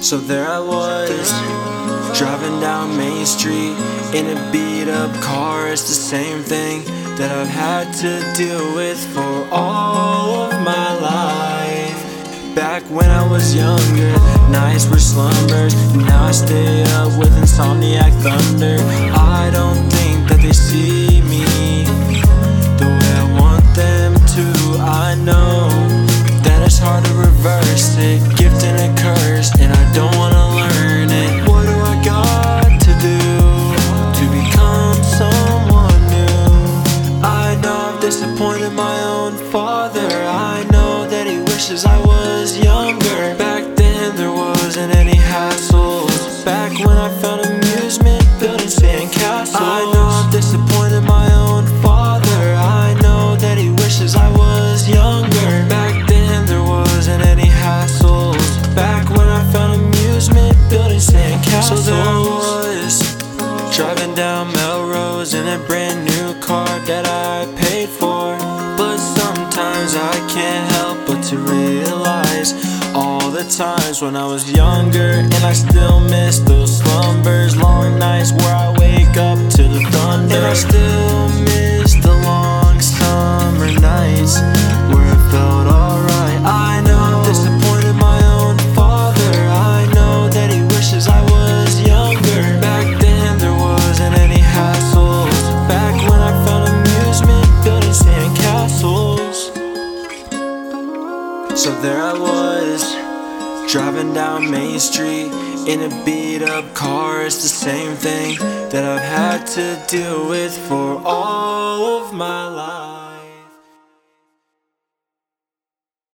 So there I was, driving down Main Street in a beat up car. It's the same thing that I've had to deal with for all of my life. Back when I was younger, nights were slumbers. Now I stay up with insomniac thunder. I don't think that they see me the way I want them to. I know that it's hard to reverse it, gift and a curse, and I don't wanna learn it. What do I got to do to become someone new? I know I've disappointed my own father. I know that he wishes I was younger. Back then there wasn't any hassles. Back when I found amusement building sandcastles. I know I've disappointed my own father. I know that he wishes I was younger. Back then there wasn't any hassles. Back when I found amusement building sandcastles. So there I was, driving down Melrose in a brand new car that I paid for. But sometimes I can't help but to realize all the times when I was younger, and I still miss those slumbers. Long nights where I wake up to the thunder. And I still miss the long summer nights where it felt alright. I know I've disappointed my own father. I know that he wishes I was younger. Back then there wasn't any hassles. Back when I found amusement building sandcastles. So there I was, driving down Main Street in a beat up car. It's the same thing that I've had to deal with for all of my life.